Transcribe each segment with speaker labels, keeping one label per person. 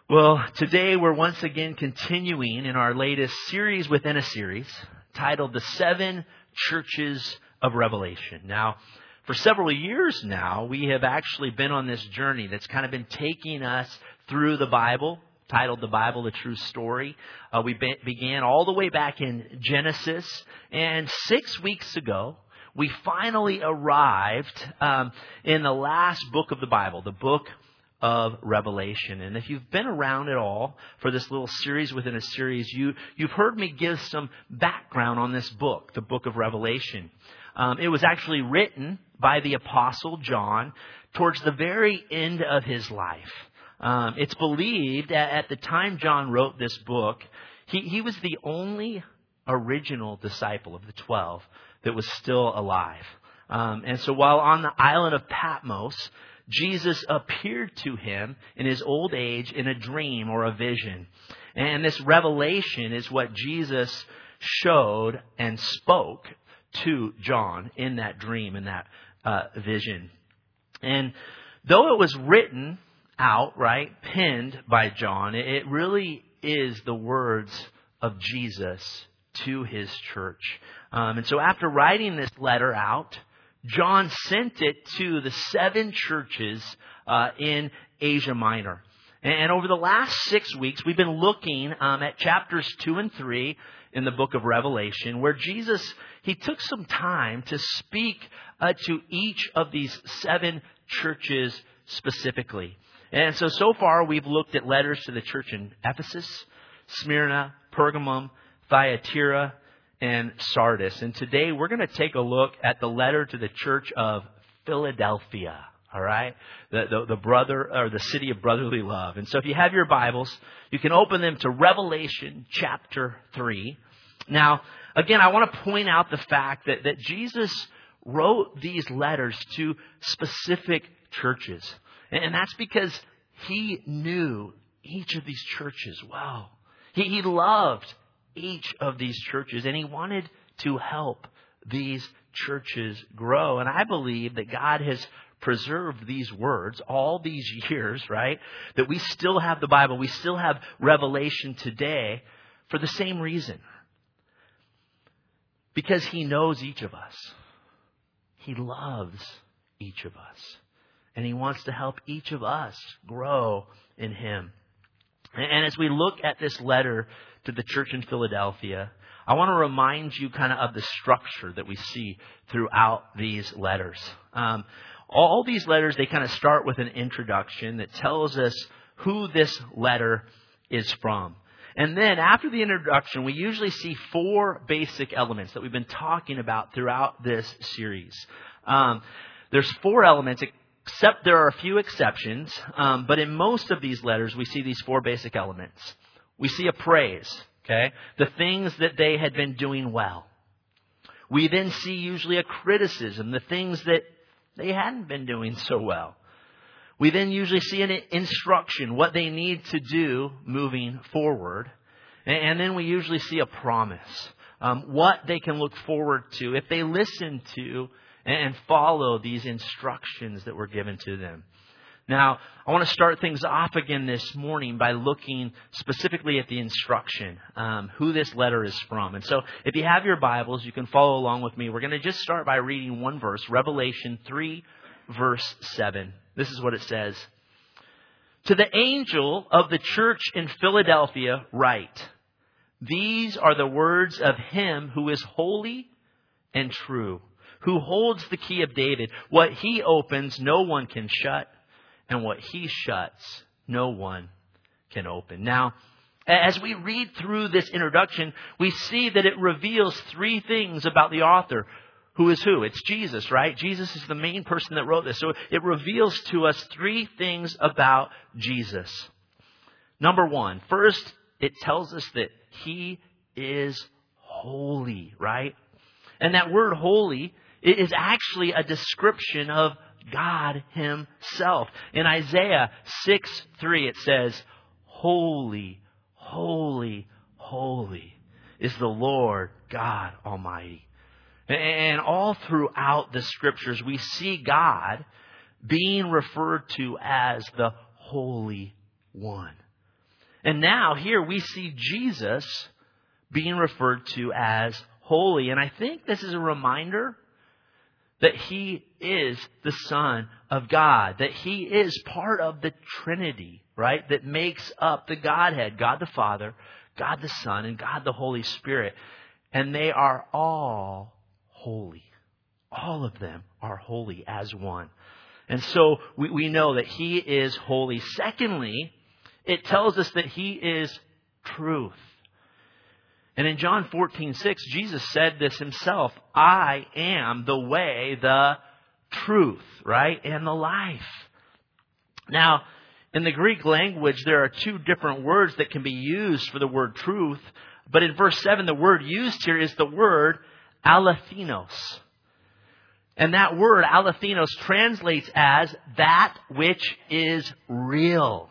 Speaker 1: Well, today we're once again continuing in our latest series within a series titled The Seven Churches of Revelation. Now, for several years now, we have actually been on this journey that's kind of been taking us through the Bible, titled The Bible, The True Story. We began all the way back in Genesis, and 6 weeks ago, we finally arrived in the last book of the Bible, the book of Revelation. And if you've been around at all for this little series within a series, you've heard me give some background on this book, the book of Revelation. It was actually written by the Apostle John towards the very end of his life. It's believed at the time John wrote this book, he was the only original disciple of the 12 that was still alive. And so while on the island of Patmos, Jesus appeared to him in his old age in a dream or a vision. And this revelation is what Jesus showed and spoke to John in that dream, in that vision. And though it was written out, right, penned by John, it really is the words of Jesus to his church. And so after writing this letter out, John sent it to the 7 churches in Asia Minor. And over the last 6 weeks, we've been looking at chapters 2 and 3 in the book of Revelation, where Jesus, he took some time to speak to each of these 7 churches specifically. And so far, we've looked at letters to the church in Ephesus, Smyrna, Pergamum, Thyatira, and Sardis. And today we're going to take a look at the letter to the church of Philadelphia. All right, the brother or the city of brotherly love. And so if you have your Bibles, you can open them to Revelation chapter 3. Now, again, I want to point out the fact that Jesus wrote these letters to specific churches. And that's because he knew each of these churches well. He loved each of these churches, and he wanted to help these churches grow. And I believe that God has preserved these words all these years, right? That we still have the Bible, we still have Revelation today for the same reason. Because he knows each of us. He loves each of us. And he wants to help each of us grow in him. And as we look at this letter to the church in Philadelphia, I want to remind you kind of the structure that we see throughout these letters. All these letters, they kind of start with an introduction that tells us who this letter is from. And then after the introduction, we usually see 4 basic elements that we've been talking about throughout this series. There's 4 elements, except there are a few exceptions. But in most of these letters, we see these 4 basic elements. We see a praise, okay? The things that they had been doing well. We then see usually a criticism, the things that they hadn't been doing so well. We then usually see an instruction, what they need to do moving forward. And then we usually see a promise, what they can look forward to if they listen to and follow these instructions that were given to them. Now, I want to start things off again this morning by looking specifically at the instruction, who this letter is from. And so if you have your Bibles, you can follow along with me. We're going to just start by reading one verse, Revelation 3, verse 7. This is what it says. To the angel of the church in Philadelphia write, these are the words of him who is holy and true, who holds the key of David. What he opens, no one can shut. And what he shuts, no one can open. Now, as we read through this introduction, we see that it reveals 3 things about the author. Who is who? It's Jesus, right? Jesus is the main person that wrote this. So it reveals to us 3 things about Jesus. Number 1, first, it tells us that he is holy, right? And that word holy is actually a description of God himself. In Isaiah 6:3, it says, holy, holy, holy is the Lord God Almighty. And all throughout the scriptures, we see God being referred to as the Holy One. And now here we see Jesus being referred to as holy. And I think this is a reminder that He is the Son of God, that He is part of the Trinity, right? That makes up the Godhead, God the Father, God the Son, and God the Holy Spirit. And they are all holy. All of them are holy as one. And so we know that He is holy. Secondly, it tells us that He is truth. And in John 14:6, Jesus said this Himself, I am the way, the truth, right? And the life. Now, in the Greek language, there are two different words that can be used for the word truth. But in verse 7, the word used here is the word alethinos. And that word alethinos translates as that which is real,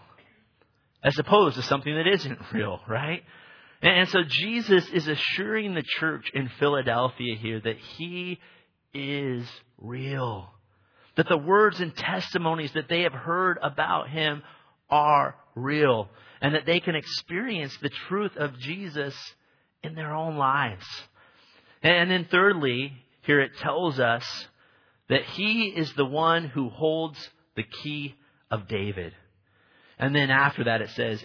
Speaker 1: as opposed to something that isn't real, right? And so Jesus is assuring the church in Philadelphia here that He is real. That the words and testimonies that they have heard about Him are real. And that they can experience the truth of Jesus in their own lives. And then thirdly, here it tells us that He is the one who holds the key of David. And then after that it says,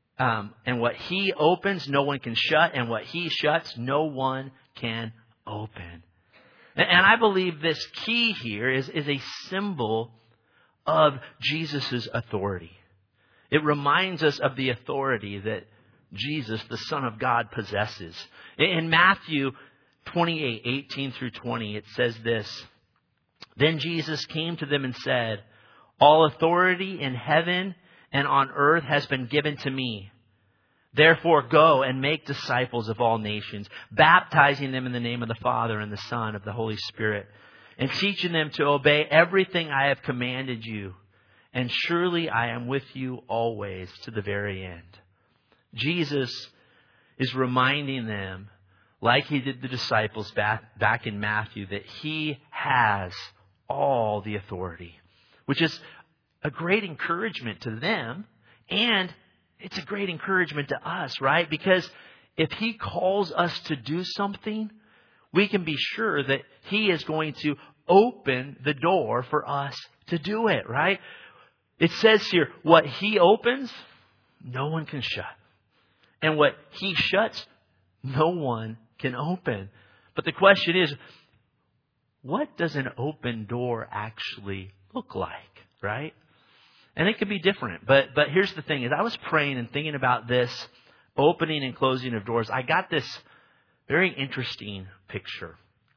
Speaker 1: and what He opens, no one can shut. And what He shuts, no one can open. And I believe this key here is a symbol of Jesus' authority. It reminds us of the authority that Jesus, the Son of God, possesses. In Matthew 28:18 through 20, it says this, Then Jesus came to them and said, All authority in heaven and on earth has been given to me. Therefore go and make disciples of all nations, baptizing them in the name of the Father and the Son of the Holy Spirit, and teaching them to obey everything I have commanded you. And surely I am with you always to the very end. Jesus is reminding them, like He did the disciples back in Matthew, that He has all the authority, which is a great encouragement to them, and it's a great encouragement to us, right? Because if He calls us to do something, we can be sure that He is going to open the door for us to do it, right? It says here, what He opens, no one can shut. And what He shuts, no one can open. But the question is, what does an open door actually look like, right? And it could be different. But here's the thing. As I was praying and thinking about this opening and closing of doors, I got this very interesting picture.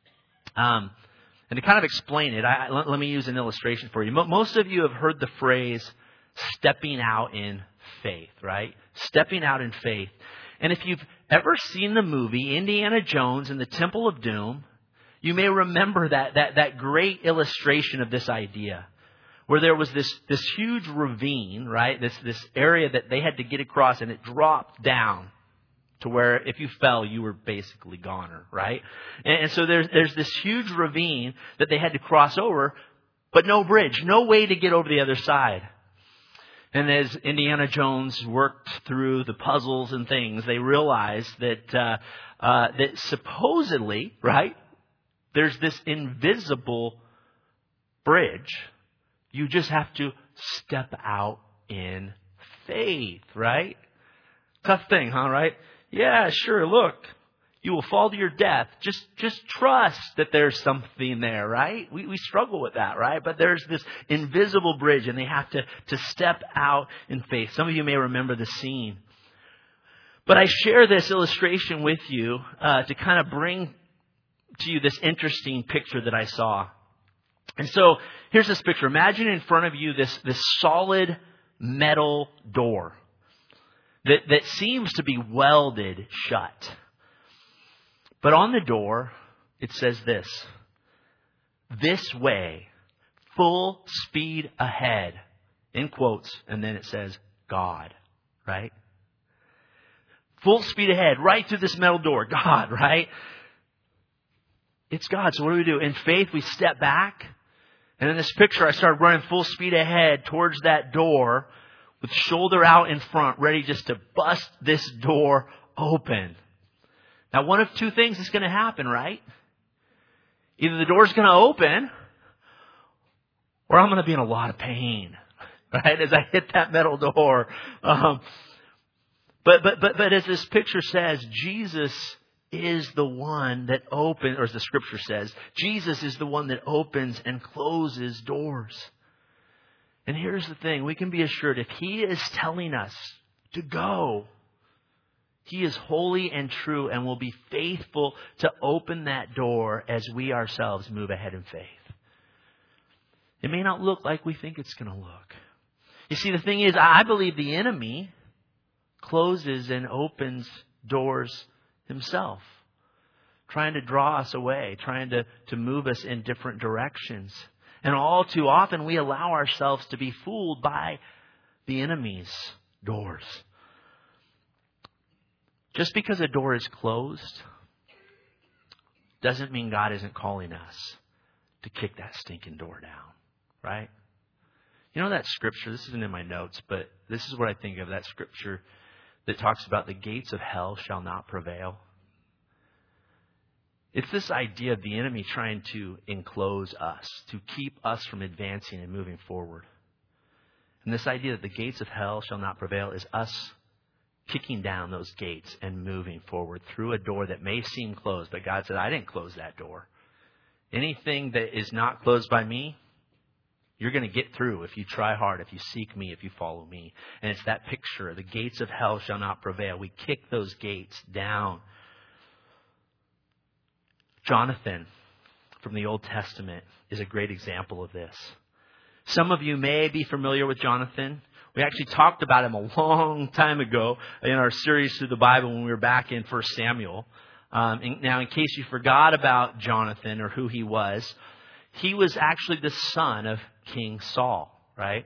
Speaker 1: And to kind of explain it, let me use an illustration for you. Most of you have heard the phrase stepping out in faith, right? Stepping out in faith. And if you've ever seen the movie Indiana Jones and the Temple of Doom, you may remember that great illustration of this idea, where there was this huge ravine, right? This area that they had to get across, and it dropped down to where if you fell, you were basically goner, right? And so there's this huge ravine that they had to cross over, but no bridge, no way to get over the other side. And as Indiana Jones worked through the puzzles and things, they realized that supposedly, right, there's this invisible bridge. You just have to step out in faith, right? Tough thing, huh, right? Yeah, sure, look. You will fall to your death. Just trust that there's something there, right? We struggle with that, right? But there's this invisible bridge, and they have to step out in faith. Some of you may remember the scene. But I share this illustration with you to kind of bring to you this interesting picture that I saw. And so here's this picture. Imagine in front of you this solid metal door that seems to be welded shut. But on the door, it says this way, full speed ahead, in quotes, and then it says God, right? Full speed ahead, right through this metal door, God, right? It's God. So what do? In faith, we step back. And in this picture, I started running full speed ahead towards that door with shoulder out in front, ready just to bust this door open. Now, one of two things is going to happen, right? Either the door's going to open, or I'm going to be in a lot of pain, right, as I hit that metal door. But as this picture says, Jesus is the one that opens, or as the scripture says, Jesus is the one that opens and closes doors. And here's the thing, we can be assured if He is telling us to go, He is holy and true and will be faithful to open that door as we ourselves move ahead in faith. It may not look like we think it's going to look. You see, the thing is, I believe the enemy closes and opens doors himself, trying to draw us away, trying to move us in different directions. And all too often we allow ourselves to be fooled by the enemy's doors. Just because a door is closed doesn't mean God isn't calling us to kick that stinking door down, right? You know that scripture, this isn't in my notes, but this is what I think of, that scripture that talks about the gates of hell shall not prevail. It's this idea of the enemy trying to enclose us, to keep us from advancing and moving forward. And this idea that the gates of hell shall not prevail is us kicking down those gates and moving forward through a door that may seem closed. But God said, I didn't close that door. Anything that is not closed by me, you're going to get through if you try hard, if you seek me, if you follow me. And it's that picture, the gates of hell shall not prevail. We kick those gates down. Jonathan from the Old Testament is a great example of this. Some of you may be familiar with Jonathan. We actually talked about him a long time ago in our series through the Bible when we were back in 1 Samuel. Now, in case you forgot about Jonathan or who he was actually the son of King Saul, right?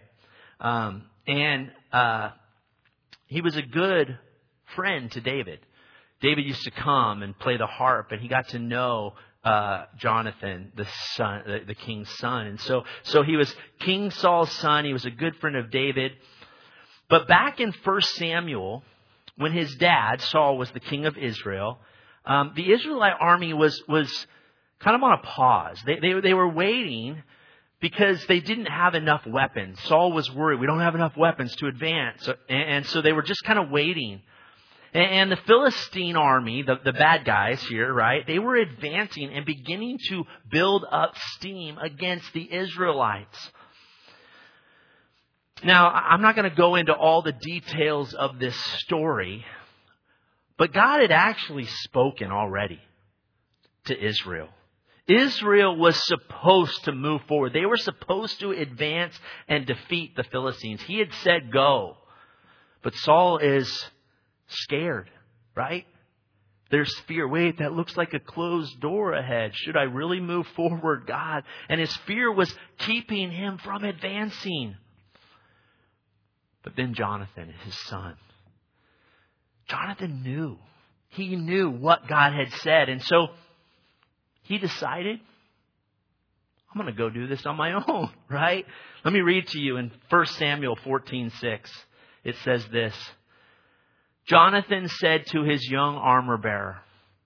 Speaker 1: He was a good friend to David. David used to come and play the harp, and he got to know Jonathan, the son, the king's son. And so he was King Saul's son. He was a good friend of David. But back in 1 Samuel, when his dad, Saul, was the king of Israel, the Israelite army was kind of on a pause. They were waiting because they didn't have enough weapons. Saul was worried, we don't have enough weapons to advance. And so they were just kind of waiting. And the Philistine army, the bad guys here, right, they were advancing and beginning to build up steam against the Israelites. Now, I'm not going to go into all the details of this story, but God had actually spoken already to Israel. Israel was supposed to move forward. They were supposed to advance and defeat the Philistines. He had said go, but Saul is scared, right? There's fear. Wait, that looks like a closed door ahead. Should I really move forward, God? And his fear was keeping him from advancing. But then Jonathan, his son, Jonathan knew. He knew what God had said. And so he decided, I'm going to go do this on my own, right? Let me read to you in 1 Samuel 14:6. It says this. Jonathan said to his young armor bearer,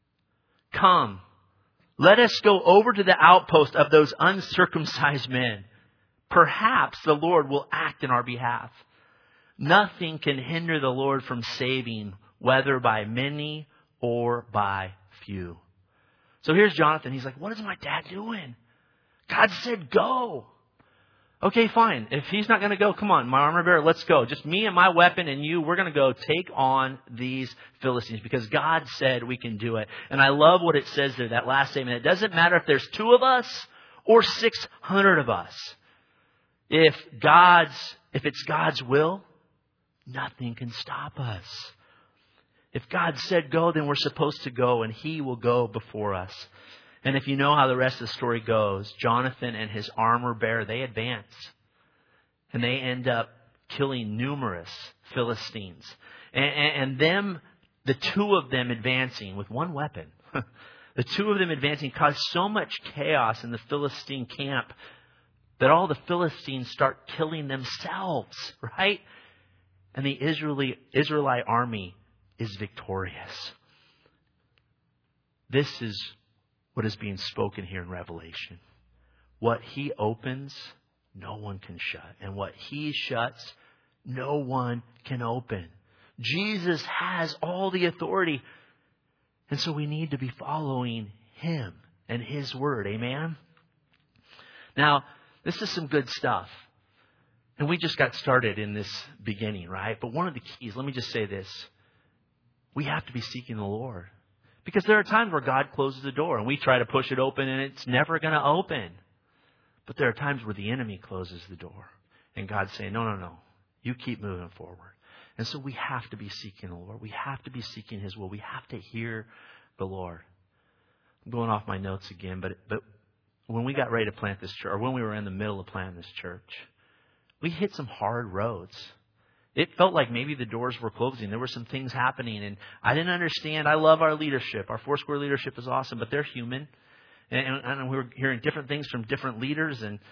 Speaker 1: come, let us go over to the outpost of those uncircumcised men. Perhaps the Lord will act in our behalf. Nothing can hinder the Lord from saving, whether by many or by few. So here's Jonathan. He's like, what is my dad doing? God said go. Okay, fine. If he's not going to go, come on, my armor bearer, let's go. Just me and my weapon and you, we're going to go take on these Philistines because God said we can do it. And I love what it says there, that last statement. It doesn't matter if there's 2 of us or 600 of us. If it's God's will, nothing can stop us. If God said go, then we're supposed to go, and He will go before us. And if you know how the rest of the story goes, Jonathan and his armor bearer, they advance. And they end up killing numerous Philistines. And the 2 of them advancing with one weapon, the 2 of them advancing caused so much chaos in the Philistine camp that all the Philistines start killing themselves, right? And the Israelite army is victorious. This is what is being spoken here in Revelation. What He opens, no one can shut. And what He shuts, no one can open. Jesus has all the authority. And so we need to be following Him and His word. Amen? Now, this is some good stuff. And we just got started in this beginning, right? But one of the keys, let me just say this. We have to be seeking the Lord. Because there are times where God closes the door and we try to push it open and it's never going to open. But there are times where the enemy closes the door. And God's saying, no. You keep moving forward. And so we have to be seeking the Lord. We have to be seeking His will. We have to hear the Lord. I'm going off my notes again, but when we got ready to plant this church, or when we were in the middle of planting this church, we hit some hard roads. It felt like maybe the doors were closing. There were some things happening, and I didn't understand. I love our leadership. Our Foursquare leadership is awesome, but they're human. And we were hearing different things from different leaders, and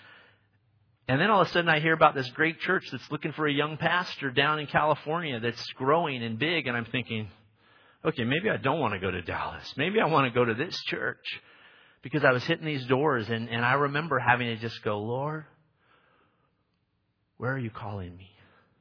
Speaker 1: then all of a sudden I hear about this great church that's looking for a young pastor down in California that's growing and big. And I'm thinking, okay, maybe I don't want to go to Dallas. Maybe I want to go to this church. Because I was hitting these doors and I remember having to just go, Lord, where are you calling me?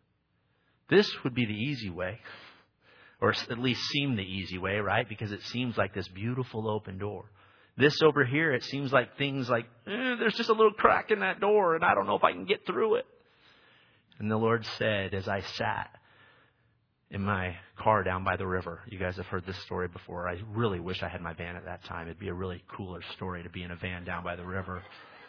Speaker 1: This would be the easy way. Or at least seem the easy way, right? Because it seems like this beautiful open door. This over here, it seems like things like, there's just a little crack in that door and I don't know if I can get through it. And the Lord said, as I sat in my car down by the river, you guys have heard this story before. I really wish I had my van at that time. It'd be a really cooler story to be in a van down by the river.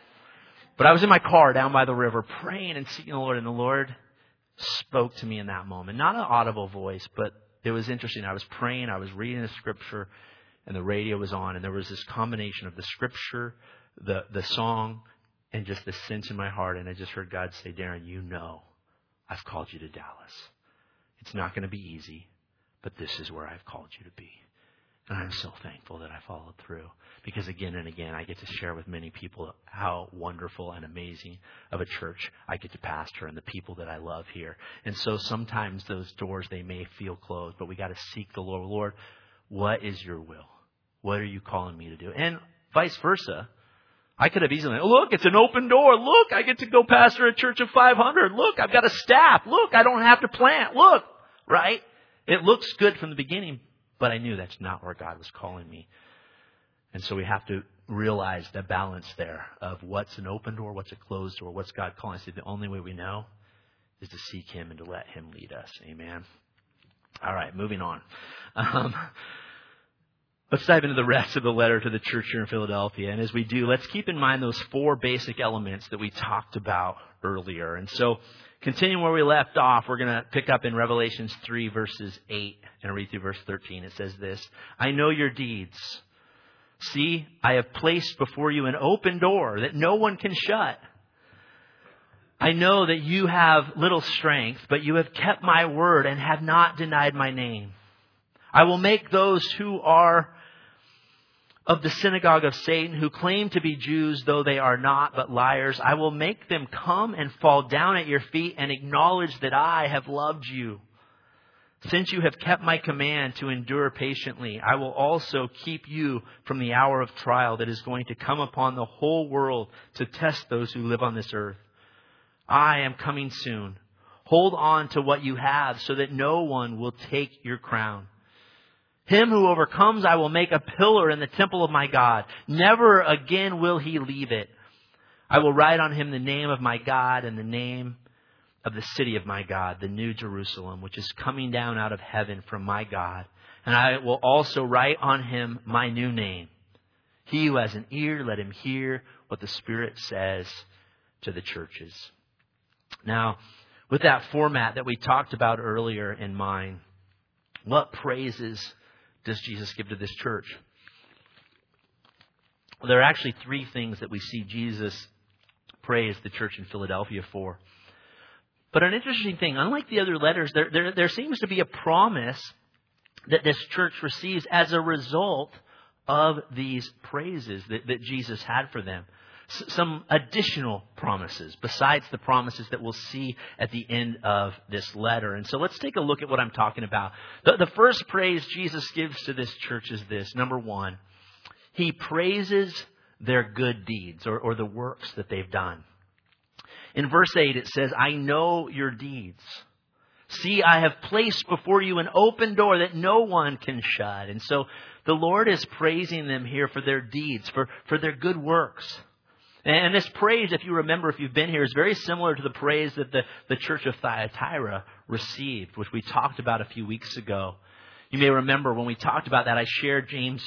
Speaker 1: But I was in my car down by the river praying and seeking the Lord. And the Lord spoke to me in that moment. Not an audible voice, but it was interesting. I was praying, I was reading the scripture, and the radio was on, and there was this combination of the scripture, the song, and just the sense in my heart. And I just heard God say, Darren, you know I've called you to Dallas. It's not going to be easy, but this is where I've called you to be. And I'm so thankful that I followed through. Because again and again, I get to share with many people how wonderful and amazing of a church I get to pastor and the people that I love here. And so sometimes those doors, they may feel closed, but we got to seek the Lord. Lord, what is your will? What are you calling me to do? And vice versa. I could have easily, look, it's an open door. Look, I get to go pastor a church of 500. Look, I've got a staff. Look, I don't have to plant. Look, right? It looks good from the beginning, but I knew that's not where God was calling me. And so we have to realize the balance there of what's an open door, what's a closed door, what's God calling us. The only way we know is to seek Him and to let Him lead us. Amen. All right, moving on. Let's dive into the rest of the letter to the church here in Philadelphia. And as we do, let's keep in mind those four basic elements that we talked about earlier. And so, continuing where we left off, we're going to pick up in Revelations 3, verses 8, and read through verse 13. It says this, I know your deeds. See, I have placed before you an open door that no one can shut. I know that you have little strength, but you have kept my word and have not denied my name. I will make those who are of the synagogue of Satan, who claim to be Jews, though they are not, but liars, I will make them come and fall down at your feet and acknowledge that I have loved you. Since you have kept my command to endure patiently, I will also keep you from the hour of trial that is going to come upon the whole world to test those who live on this earth. I am coming soon. Hold on to what you have so that no one will take your crown. Him who overcomes, I will make a pillar in the temple of my God. Never again will he leave it. I will write on him the name of my God and the name of the city of my God, the new Jerusalem, which is coming down out of heaven from my God. And I will also write on him my new name. He who has an ear, let him hear what the Spirit says to the churches. Now, with that format that we talked about earlier in mind, what praises does Jesus give to this church? Well, there are actually three things that we see Jesus praise the church in Philadelphia for. But an interesting thing, unlike the other letters, there seems to be a promise that this church receives as a result of these praises that Jesus had for them. some additional promises besides the promises that we'll see at the end of this letter. And so let's take a look at what I'm talking about. The first praise Jesus gives to this church is this. Number one, He praises their good deeds or the works that they've done. In verse 8 it says, I know your deeds. See, I have placed before you an open door that no one can shut. And so the Lord is praising them here for their deeds, for their good works. And this praise, if you remember, if you've been here, is very similar to the praise that the church of Thyatira received, which we talked about a few weeks ago. You may remember when we talked about that, I shared James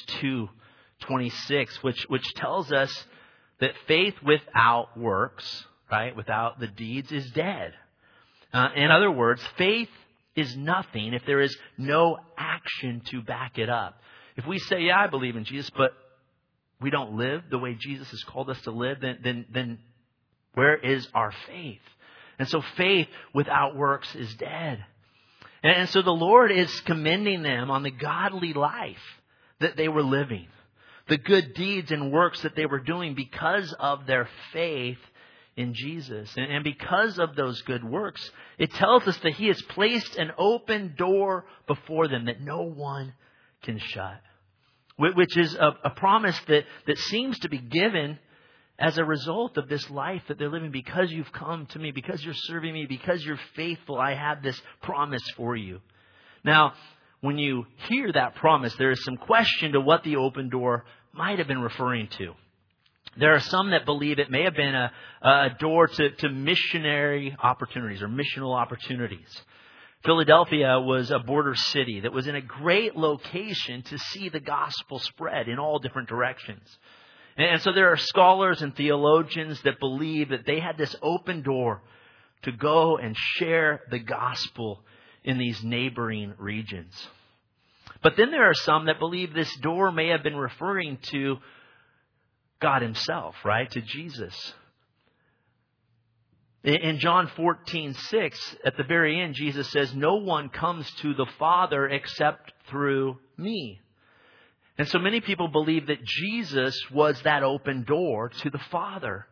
Speaker 1: 2:26, which tells us that faith without works, right, without the deeds, is dead. In other words, faith is nothing if there is no action to back it up. If we say, yeah, I believe in Jesus, but we don't live the way Jesus has called us to live, then where is our faith? And so faith without works is dead. And so the Lord is commending them on the godly life that they were living, the good deeds and works that they were doing because of their faith in Jesus. And because of those good works, it tells us that He has placed an open door before them that no one can shut. Which is a promise that seems to be given as a result of this life that they're living. Because you've come to me, because you're serving me, because you're faithful, I have this promise for you. Now, when you hear that promise, there is some question to what the open door might have been referring to. There are some that believe it may have been a door to missionary opportunities or missional opportunities. Philadelphia was a border city that was in a great location to see the gospel spread in all different directions. And so there are scholars and theologians that believe that they had this open door to go and share the gospel in these neighboring regions. But then there are some that believe this door may have been referring to God Himself, right? To Jesus. In John 14:6, at the very end, Jesus says, no one comes to the Father except through me. And so many people believe that Jesus was that open door to the Father.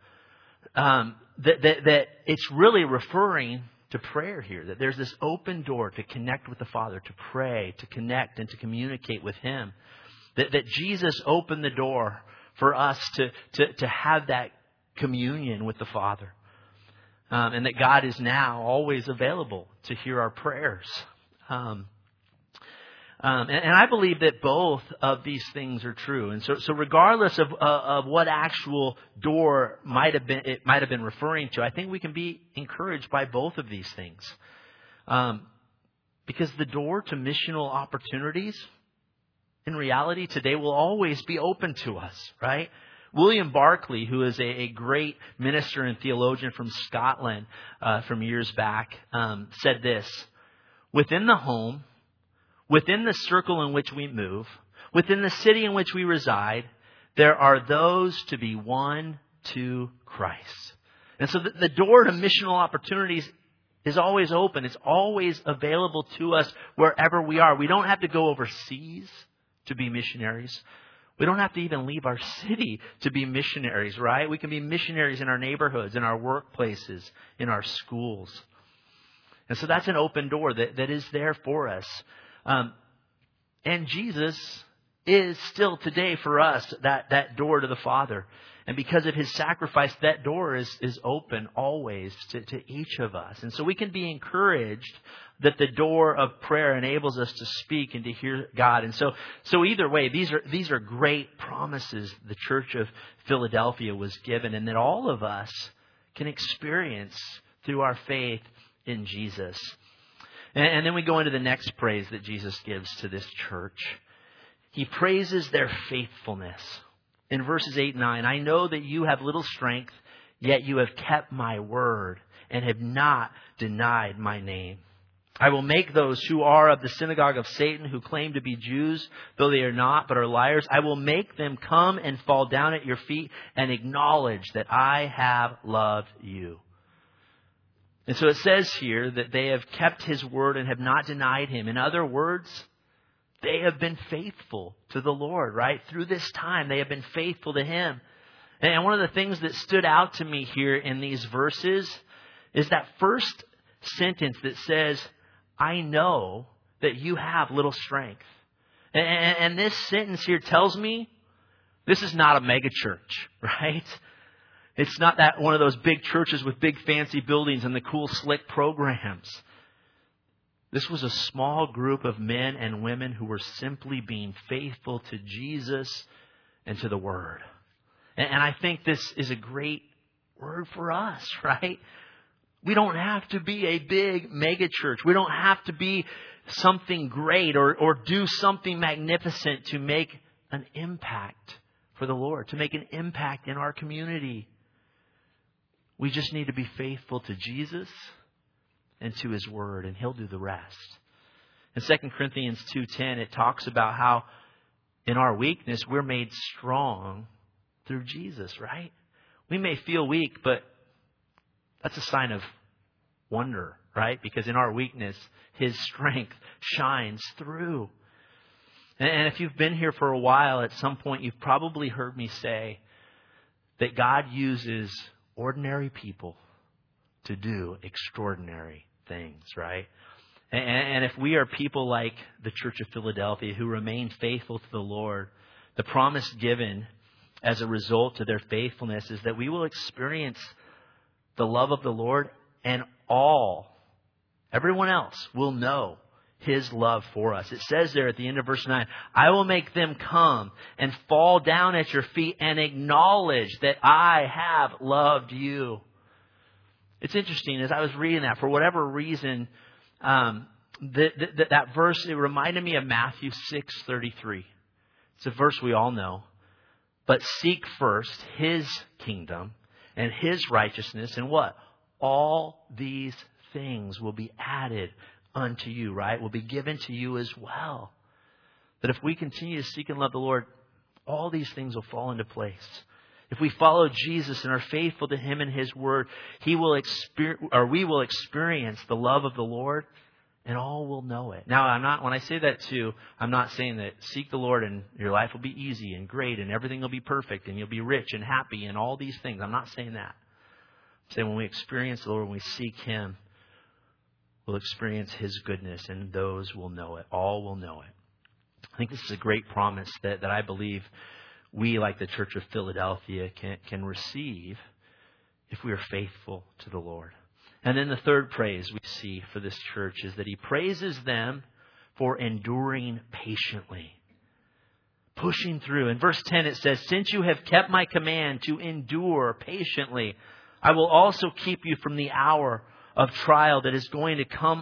Speaker 1: That it's really referring to prayer here. That there's this open door to connect with the Father, to pray, to connect, and to communicate with Him. That Jesus opened the door for us to have that communion with the Father. And that God is now always available to hear our prayers. And I believe that both of these things are true. And so regardless of what actual door it might have been referring to, I think we can be encouraged by both of these things. Because the door to missional opportunities, in reality, today will always be open to us, right? William Barclay, who is a great minister and theologian from Scotland from years back, said this: within the home, within the circle in which we move, within the city in which we reside, there are those to be won to Christ. And so the door to missional opportunities is always open. It's always available to us wherever we are. We don't have to go overseas to be missionaries. We don't have to even leave our city to be missionaries, right? We can be missionaries in our neighborhoods, in our workplaces, in our schools. And so that's an open door that is there for us. And Jesus is still today for us that door to the Father. And because of His sacrifice, that door is open always to each of us. And so we can be encouraged that the door of prayer enables us to speak and to hear God. And so either way, these are great promises the Church of Philadelphia was given, and that all of us can experience through our faith in Jesus. And then we go into the next praise that Jesus gives to this church. He praises their faithfulness. In verses 8 and 9, I know that you have little strength, yet you have kept my word and have not denied my name. I will make those who are of the synagogue of Satan, who claim to be Jews, though they are not, but are liars, I will make them come and fall down at your feet and acknowledge that I have loved you. And so it says here that they have kept His word and have not denied Him. In other words, they have been faithful to the Lord, right? Through this time, they have been faithful to Him. And one of the things that stood out to me here in these verses is that first sentence that says, I know that you have little strength. And this sentence here tells me this is not a mega church, right? It's not that one of those big churches with big fancy buildings and the cool slick programs. This was a small group of men and women who were simply being faithful to Jesus and to the Word. And I think this is a great word for us, right? We don't have to be a big mega church. We don't have to be something great or do something magnificent to make an impact for the Lord, to make an impact in our community. We just need to be faithful to Jesus and to His Word, and He'll do the rest. In 2 Corinthians 2:10, it talks about how in our weakness we're made strong through Jesus, right? We may feel weak, but that's a sign of wonder, right? Because in our weakness, His strength shines through. And if you've been here for a while, at some point you've probably heard me say that God uses ordinary people to do extraordinary things, right? And if we are people like the Church of Philadelphia who remain faithful to the Lord, the promise given as a result of their faithfulness is that we will experience the love of the Lord, and everyone else will know His love for us. It says there at the end of verse 9, I will make them come and fall down at your feet and acknowledge that I have loved you. It's interesting, as I was reading that, for whatever reason, that verse, it reminded me of Matthew 6:33. It's a verse we all know. But seek first His kingdom and His righteousness, and what? All these things will be added unto you, right? Will be given to you as well. That if we continue to seek and love the Lord, all these things will fall into place. If we follow Jesus and are faithful to Him and His Word, we will experience the love of the Lord, and all will know it. Now, when I say that too, I'm not saying that seek the Lord and your life will be easy and great and everything will be perfect and you'll be rich and happy and all these things. I'm not saying that. I'm saying when we experience the Lord, when we seek Him, we'll experience His goodness, and those will know it. All will know it. I think this is a great promise that I believe we, like the Church of Philadelphia, can receive if we are faithful to the Lord. And then the third praise we see for this church is that He praises them for enduring patiently, pushing through. In verse 10 it says, since you have kept my command to endure patiently, I will also keep you from the hour of trial that is going to come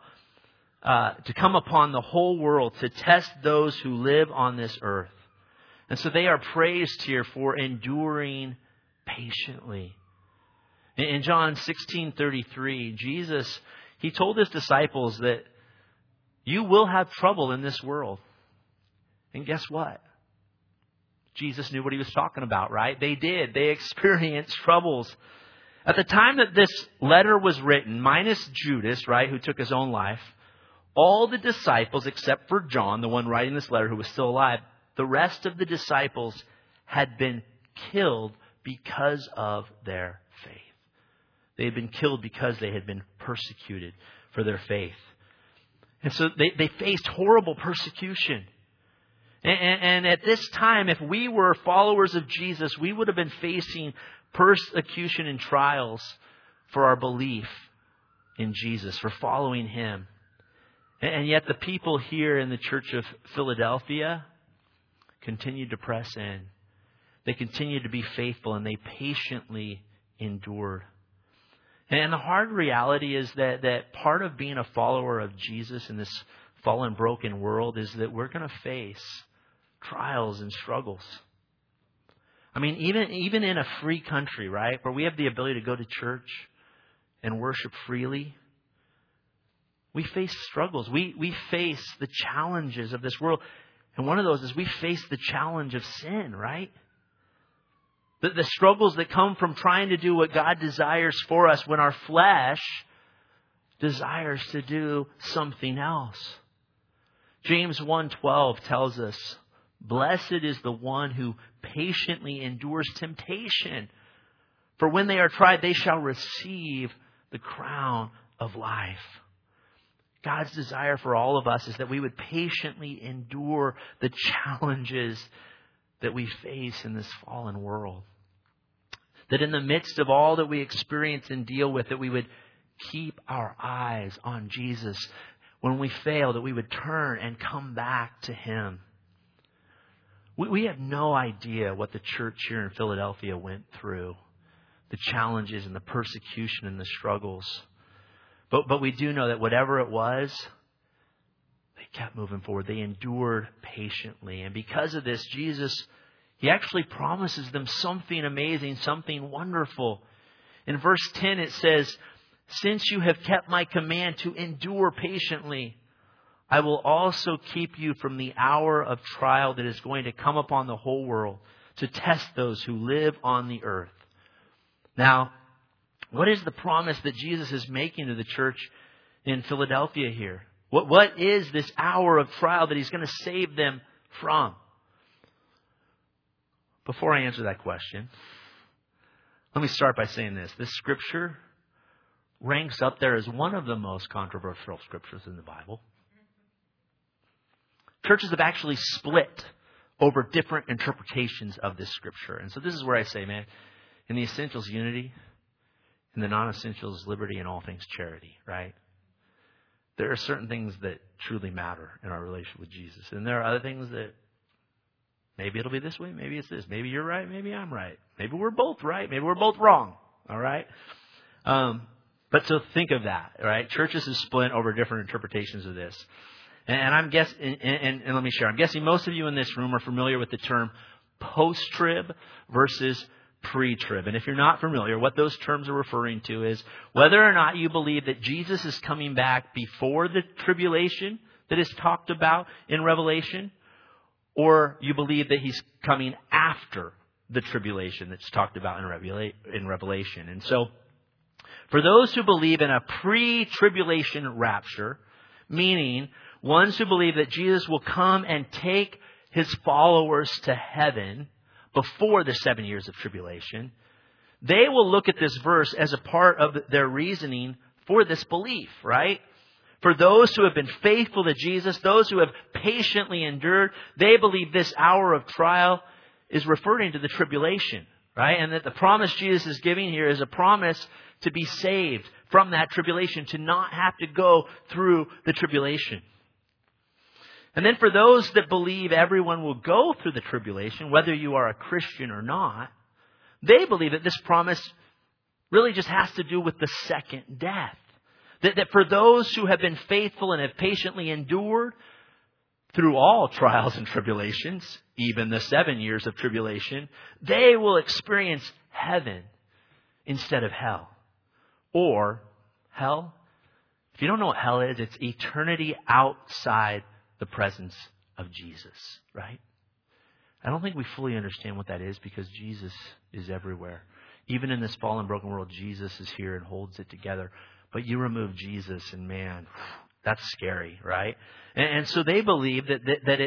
Speaker 1: upon the whole world to test those who live on this earth. And so they are praised here for enduring patiently. In John 16:33, Jesus, He told His disciples that you will have trouble in this world. And guess what? Jesus knew what He was talking about, right? They did. They experienced troubles. At the time that this letter was written, minus Judas, right, who took his own life, all the disciples, except for John, the one writing this letter who was still alive, the rest of the disciples had been killed because of their faith. They had been killed because they had been persecuted for their faith. And so they faced horrible persecution. And at this time, if we were followers of Jesus, we would have been facing persecution and trials for our belief in Jesus, for following Him. And yet the people here in the Church of Philadelphia continued to press in. They continued to be faithful, and they patiently endured. And the hard reality is that part of being a follower of Jesus in this fallen, broken world is that we're going to face trials and struggles. I mean, even in a free country, right, where we have the ability to go to church and worship freely, we face struggles. We face the challenges of this world. And one of those is we face the challenge of sin, right? The struggles that come from trying to do what God desires for us when our flesh desires to do something else. James 1:12 tells us, Blessed is the one who patiently endures temptation. For when they are tried, they shall receive the crown of life. God's desire for all of us is that we would patiently endure the challenges that we face in this fallen world. That in the midst of all that we experience and deal with, that we would keep our eyes on Jesus. When we fail, that we would turn and come back to Him. We have no idea what the church here in Philadelphia went through. The challenges and the persecution and the struggles. But we do know that whatever it was, they kept moving forward. They endured patiently. And because of this, Jesus, He actually promises them something amazing, something wonderful. In verse 10 it says, since you have kept my command to endure patiently, I will also keep you from the hour of trial that is going to come upon the whole world to test those who live on the earth. Now, what is the promise that Jesus is making to the church in Philadelphia here? What is this hour of trial that He's going to save them from? Before I answer that question, let me start by saying this. This scripture ranks up there as one of the most controversial scriptures in the Bible. Churches have actually split over different interpretations of this scripture. And so this is where I say, man, in the essentials, unity. In the non-essentials, liberty, and all things charity, right? There are certain things that truly matter in our relationship with Jesus. And there are other things that maybe it'll be this way, maybe it's this. Maybe you're right, maybe I'm right. Maybe we're both right, maybe we're both wrong, all right? But so think of that, right? Churches have split over different interpretations of this. And I'm guessing, and let me share, I'm guessing most of you in this room are familiar with the term post-trib versus pre-trib. And if you're not familiar, what those terms are referring to is whether or not you believe that Jesus is coming back before the tribulation that is talked about in Revelation, or you believe that He's coming after the tribulation that's talked about in Revelation. And so, for those who believe in a pre-tribulation rapture, meaning ones who believe that Jesus will come and take His followers to heaven before the 7 years of tribulation, they will look at this verse as a part of their reasoning for this belief, right? For those who have been faithful to Jesus, those who have patiently endured, they believe this hour of trial is referring to the tribulation, right? And that the promise Jesus is giving here is a promise to be saved from that tribulation, to not have to go through the tribulation. And then for those that believe everyone will go through the tribulation, whether you are a Christian or not, they believe that this promise really just has to do with the second death. That for those who have been faithful and have patiently endured through all trials and tribulations, even the 7 years of tribulation, they will experience heaven instead of hell. Or hell, if you don't know what hell is, it's eternity outside the presence of Jesus, right? I don't think we fully understand what that is because Jesus is everywhere. Even in this fallen, broken world, Jesus is here and holds it together. But you remove Jesus and man, that's scary, right? And so they believe that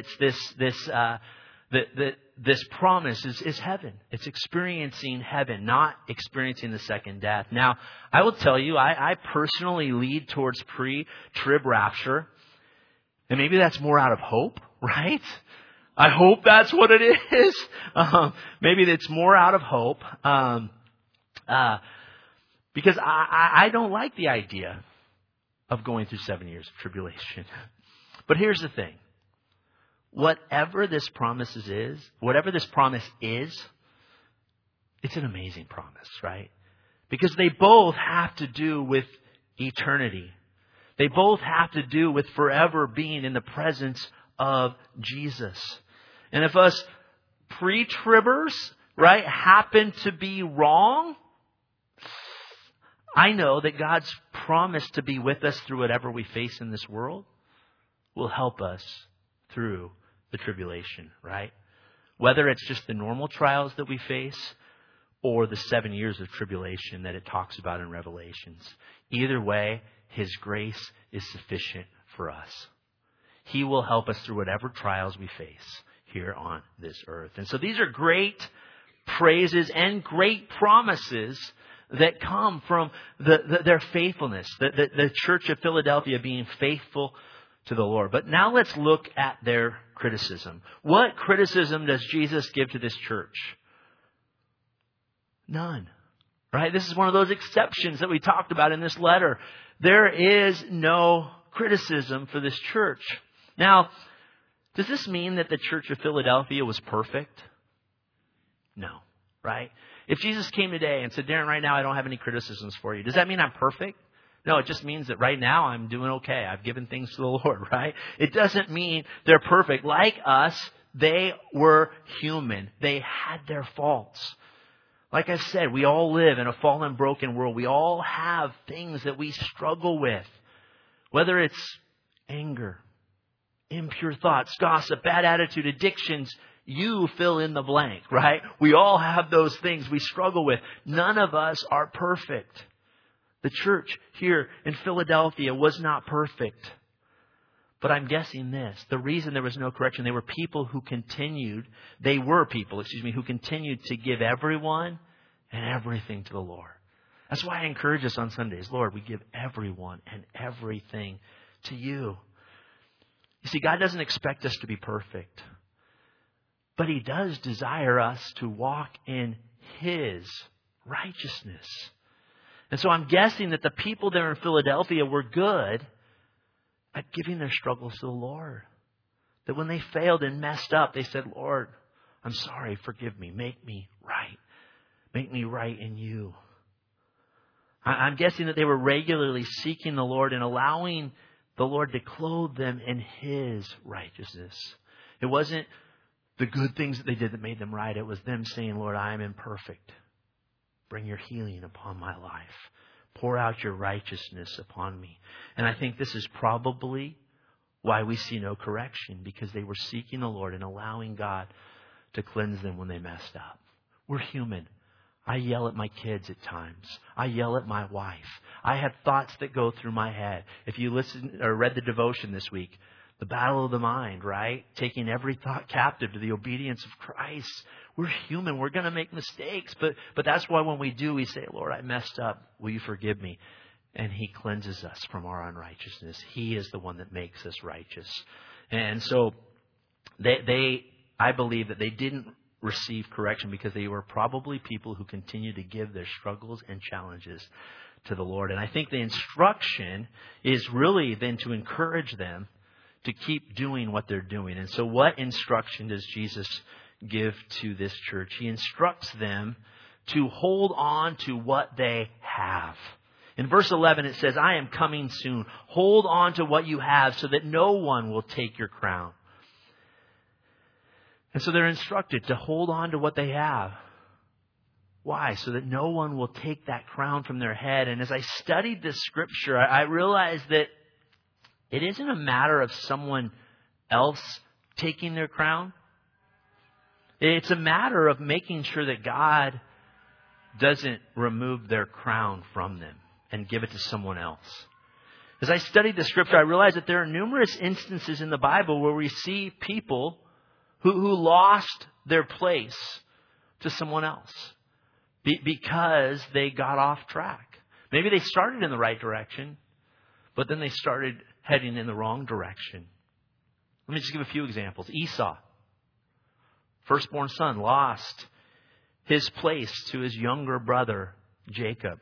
Speaker 1: it's this promise is heaven. It's experiencing heaven, not experiencing the second death. Now, I will tell you, I personally lead towards pre-trib rapture. And maybe that's more out of hope, right? I hope that's what it is. Maybe it's more out of hope. Because I don't like the idea of going through 7 years of tribulation. But here's the thing. Whatever this promise is, it's an amazing promise, right? Because they both have to do with eternity. They both have to do with forever being in the presence of Jesus. And if us pre-tribbers, right, happen to be wrong, I know that God's promise to be with us through whatever we face in this world will help us through the tribulation, right? Whether it's just the normal trials that we face or the 7 years of tribulation that it talks about in Revelations. Either way, His grace is sufficient for us. He will help us through whatever trials we face here on this earth. And so these are great praises and great promises that come from their faithfulness, the church of Philadelphia being faithful to the Lord. But now let's look at their criticism. What criticism does Jesus give to this church? None. Right? This is one of those exceptions that we talked about in this letter. There is no criticism for this church. Now, does this mean that the church of Philadelphia was perfect? No. Right? If Jesus came today and said, Darren, right now I don't have any criticisms for you, does that mean I'm perfect? No, it just means that right now I'm doing okay. I've given things to the Lord, right? It doesn't mean they're perfect. Like us, they were human. They had their faults. Like I said, we all live in a fallen, broken world. We all have things that we struggle with. Whether it's anger, impure thoughts, gossip, bad attitude, addictions, you fill in the blank, right? We all have those things we struggle with. None of us are perfect. The church here in Philadelphia was not perfect. But I'm guessing this. The reason there was no correction, were people who continued to give everyone and everything to the Lord. That's why I encourage us on Sundays. Lord, we give everyone and everything to you. You see, God doesn't expect us to be perfect. But He does desire us to walk in His righteousness. And so I'm guessing that the people there in Philadelphia were good at giving their struggles to the Lord. That when they failed and messed up, they said, Lord, I'm sorry, forgive me, make me right. Make me right in you. I'm guessing that they were regularly seeking the Lord and allowing the Lord to clothe them in His righteousness. It wasn't the good things that they did that made them right. It was them saying, Lord, I am imperfect. Bring your healing upon my life. Pour out your righteousness upon me. And I think this is probably why we see no correction, because they were seeking the Lord and allowing God to cleanse them when they messed up. We're human. I yell at my kids at times. I yell at my wife. I have thoughts that go through my head. If you listen or read the devotion this week, the battle of the mind, right? Taking every thought captive to the obedience of Christ. We're human. We're going to make mistakes. But that's why when we do, we say, Lord, I messed up. Will you forgive me? And He cleanses us from our unrighteousness. He is the one that makes us righteous. And so I believe that they didn't receive correction because they were probably people who continued to give their struggles and challenges to the Lord. And I think the instruction is really then to encourage them to keep doing what they're doing. And so what instruction does Jesus give to this church? He instructs them to hold on to what they have. In verse 11 it says, I am coming soon. Hold on to what you have so that no one will take your crown. And so they're instructed to hold on to what they have. Why? So that no one will take that crown from their head. And as I studied this scripture, I realized that it isn't a matter of someone else taking their crown. It's a matter of making sure that God doesn't remove their crown from them and give it to someone else. As I studied the scripture, I realized that there are numerous instances in the Bible where we see people who lost their place to someone else because they got off track. Maybe they started in the right direction, but then they started heading in the wrong direction. Let me just give a few examples. Esau, firstborn son, lost his place to his younger brother, Jacob,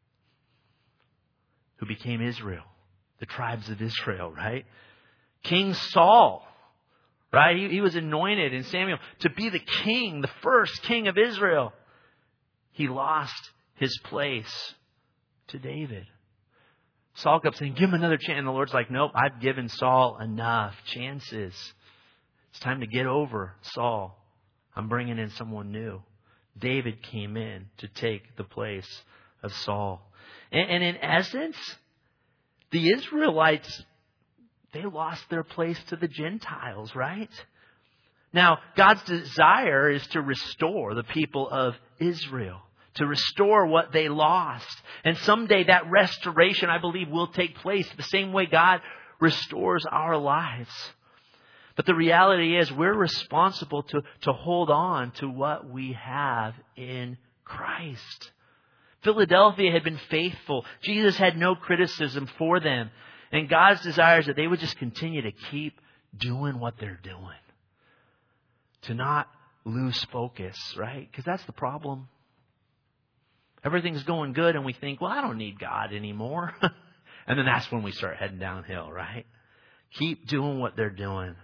Speaker 1: who became Israel, the tribes of Israel, right? King Saul, right? He was anointed in Samuel to be the king, the first king of Israel. He lost his place to David. Saul kept saying, give him another chance. And the Lord's like, nope, I've given Saul enough chances. It's time to get over Saul. I'm bringing in someone new. David came in to take the place of Saul. And in essence, the Israelites, they lost their place to the Gentiles, right? Now, God's desire is to restore the people of Israel, to restore what they lost. And someday that restoration, I believe, will take place the same way God restores our lives. But the reality is we're responsible to hold on to what we have in Christ. Philadelphia had been faithful. Jesus had no criticism for them. And God's desire is that they would just continue to keep doing what they're doing. To not lose focus, right? Because that's the problem. Everything's going good and we think, well, I don't need God anymore. And then that's when we start heading downhill, right? Keep doing what they're doing.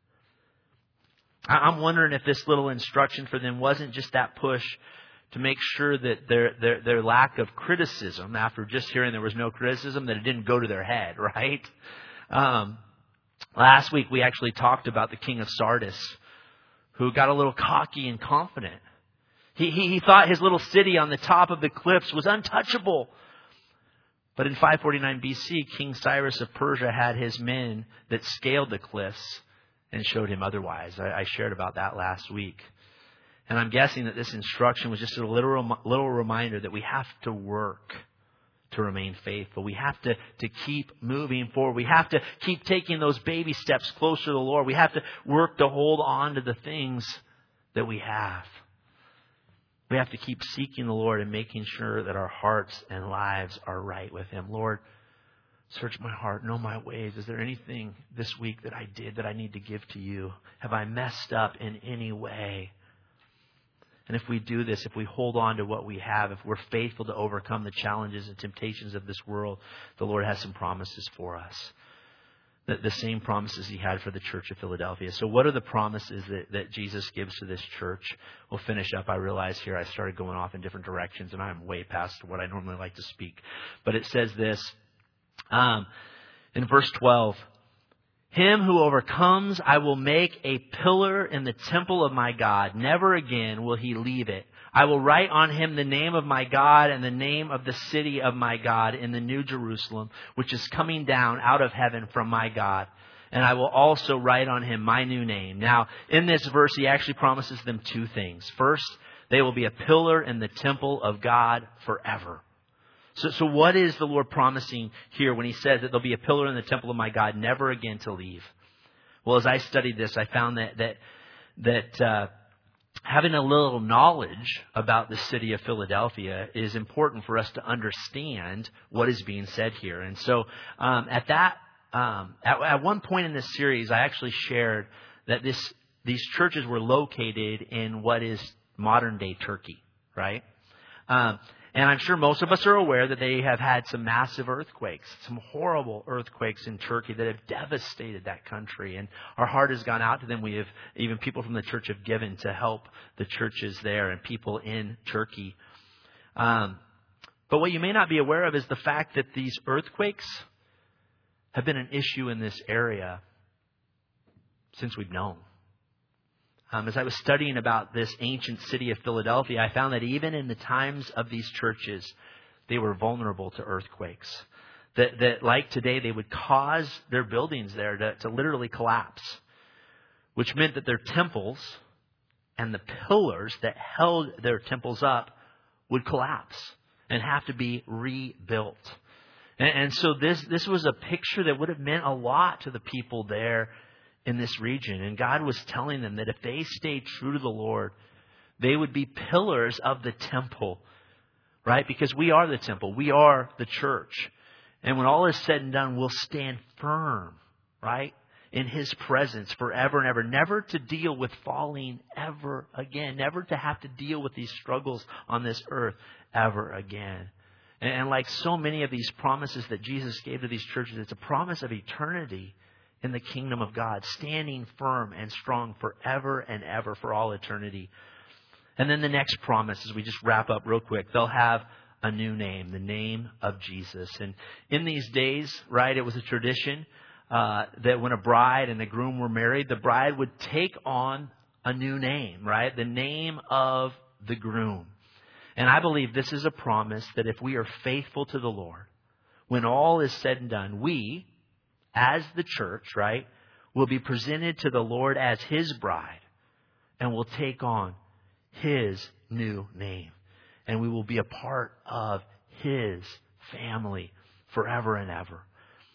Speaker 1: I'm wondering if this little instruction for them wasn't just that push to make sure that their lack of criticism, after just hearing there was no criticism, that it didn't go to their head, right? Last week we actually talked about the king of Sardis, who got a little cocky and confident. He thought his little city on the top of the cliffs was untouchable. But in 549 BC, King Cyrus of Persia had his men that scaled the cliffs and showed him otherwise. I shared about that last week. And I'm guessing that this instruction was just a little reminder that we have to work to remain faithful. We have to keep moving forward. We have to keep taking those baby steps closer to the Lord. We have to work to hold on to the things that we have. We have to keep seeking the Lord and making sure that our hearts and lives are right with Him. Lord, search my heart, know my ways. Is there anything this week that I did that I need to give to you? Have I messed up in any way? And if we do this, if we hold on to what we have, if we're faithful to overcome the challenges and temptations of this world, the Lord has some promises for us. The same promises He had for the church of Philadelphia. So what are the promises that Jesus gives to this church? We'll finish up. I realize here I started going off in different directions and I'm way past what I normally like to speak. But it says this in verse 12. Him who overcomes, I will make a pillar in the temple of my God. Never again will he leave it. I will write on him the name of my God and the name of the city of my God in the New Jerusalem, which is coming down out of heaven from my God. And I will also write on him my new name. Now, in this verse, he actually promises them two things. First, they will be a pillar in the temple of God forever. So what is the Lord promising here when He says that there'll be a pillar in the temple of my God, never again to leave? Well, as I studied this, I found that having a little knowledge about the city of Philadelphia is important for us to understand what is being said here. And so at one point in this series, I actually shared that these churches were located in what is modern day Turkey, right? And I'm sure most of us are aware that they have had some massive earthquakes, some horrible earthquakes in Turkey that have devastated that country. And our heart has gone out to them. We have, even people from the church have given to help the churches there and people in Turkey. But what you may not be aware of is the fact that these earthquakes have been an issue in this area since we've known. As I was studying about this ancient city of Philadelphia, I found that even in the times of these churches, they were vulnerable to earthquakes. That like today, they would cause their buildings there to literally collapse, which meant that their temples and the pillars that held their temples up would collapse and have to be rebuilt. And so this was a picture that would have meant a lot to the people there in this region. And God was telling them that if they stayed true to the Lord, they would be pillars of the temple, right? Because we are the temple. We are the church. And when all is said and done, we'll stand firm, right? In His presence forever and ever. Never to deal with falling ever again. Never to have to deal with these struggles on this earth ever again. And like so many of these promises that Jesus gave to these churches, it's a promise of eternity in the kingdom of God, standing firm and strong forever and ever for all eternity. And then the next promise, as we just wrap up real quick, they'll have a new name, the name of Jesus. And in these days, right, it was a tradition that when a bride and a groom were married, the bride would take on a new name, right? The name of the groom. And I believe this is a promise that if we are faithful to the Lord, when all is said and done, we, as the church, right, will be presented to the Lord as His bride and will take on His new name. And we will be a part of His family forever and ever.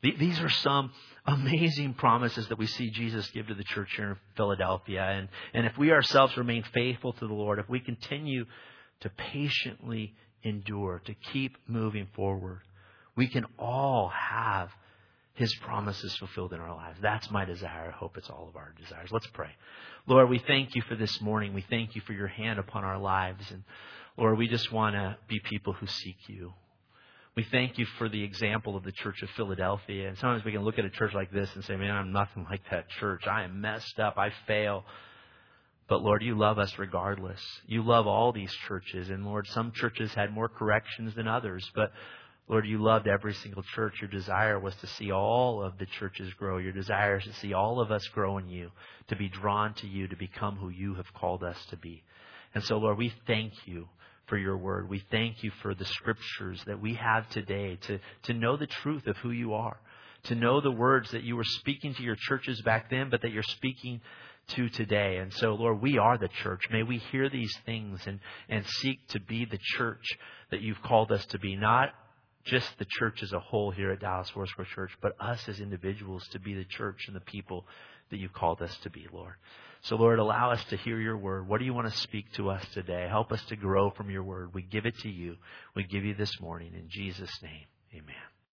Speaker 1: These are some amazing promises that we see Jesus give to the church here in Philadelphia. And if we ourselves remain faithful to the Lord, if we continue to patiently endure, to keep moving forward, we can all have His promises fulfilled in our lives. That's my desire. I hope it's all of our desires. Let's pray. Lord, we thank You for this morning. We thank You for Your hand upon our lives. And Lord, we just want to be people who seek You. We thank You for the example of the Church of Philadelphia. And sometimes we can look at a church like this and say, man, I'm nothing like that church. I am messed up. I fail. But Lord, You love us regardless. You love all these churches. And Lord, some churches had more corrections than others. But Lord, You loved every single church. Your desire was to see all of the churches grow. Your desire is to see all of us grow in You, to be drawn to You, to become who You have called us to be. And so, Lord, we thank You for Your word. We thank You for the scriptures that we have today to know the truth of who You are, to know the words that You were speaking to Your churches back then, but that You're speaking to today. And so, Lord, we are the church. May we hear these things and seek to be the church that You've called us to be, not just the church as a whole here at Dallas Foursquare Church, but us as individuals to be the church and the people that You've called us to be, Lord. So, Lord, allow us to hear Your word. What do You want to speak to us today? Help us to grow from Your word. We give it to You. We give You this morning. In Jesus' name, amen.